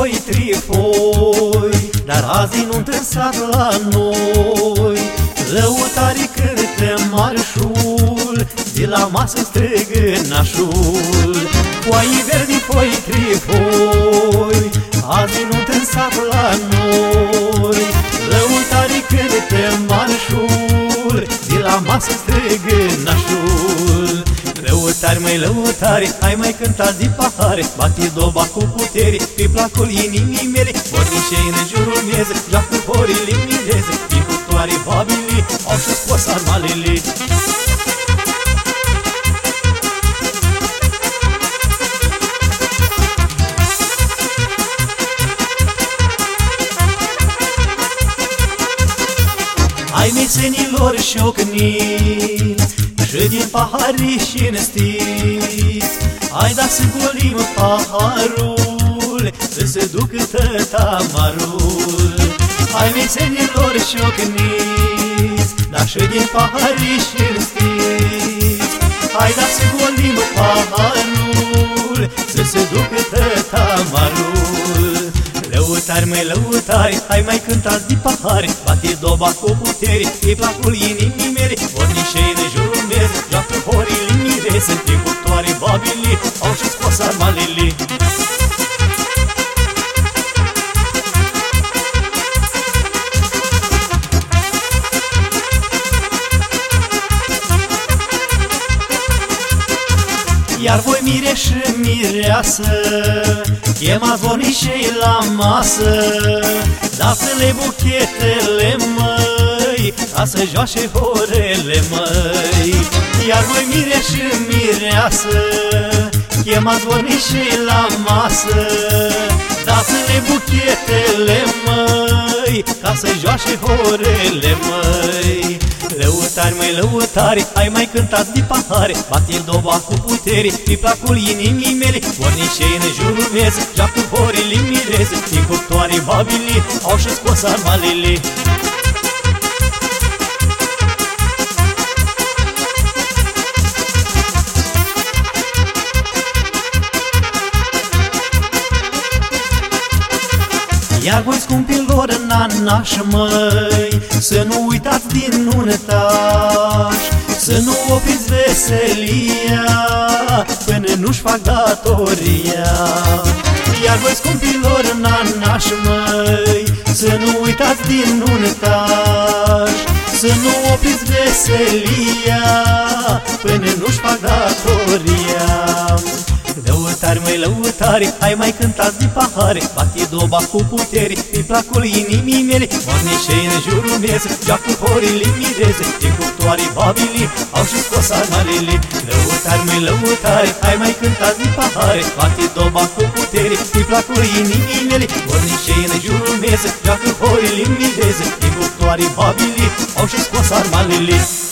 foi trifoi, dar azi din nuntă în sat la noi. Lăutarii cântă marșul, de la masă strigă nașul. Foaii verzi foi trifoi, azi din nuntă în sat la noi. Lăutarii cântă marșul, de la masă strigă nașul. Lăutari, măi lăutari, hai mai cântați din pahare, bate doba cu putere, pe placul inimii mele. Vornișei în jurul mieze, joacă horile mireze, din cutoare babile, au și scos armalele. Hai mesenilor șocniți, și din pahari și înstiți, hai da să golim paharul, să se ducă tătamarul. Hai mesenilor șocniți, da și din pahari și înstiți, hai da să golim paharul, să se ducă tătamarul. Lăutari, măi lăutari, hai mai cântați din pahare, bate doba cu putere, pe placul inimii mele. Vornișei în jurul meu, joacă horile mire, sunt timpurtoare babile, au și scos armalele. Iar voi mire și mireasă, chemați vornișei la masă, dați-le buchetele, măi, ca să joace horele, măi. Iar voi mire și mireasă, chemați vornișei la masă, dați-le buchetele, măi, ca să joace horele, măi. Lăutari, măi lăutari, hai mai cântați din pahare, bate doba cu putere, pe placul inimii mele. Vornișei în jurul meu, joacă horile mireze, din curtoare babile, au și scos armalele. Iar voi scumpilor nanași, măi, să nu uitați din nunătași, să nu opriți veselia până nu-și fac datoria. Iar voi scumpilor nanași, măi, să nu uitați din nunătași, să nu opriți veselia până nu-și fac datoria. Lăutari, măi lăutari, hai mai cântați din pahare, bate doba cu putere, pe placul inimii mele. Vornișei în jurul meu, joacă horile mireze, din curtoare babile, au și scos armalele. Lăutari, măi lăutari, hai mai cântați din pahare, bate doba cu putere, pe placul inimii mele. Vornișei în jurul meu, joacă horile mireze, din curtoare babile, au și scos armalele.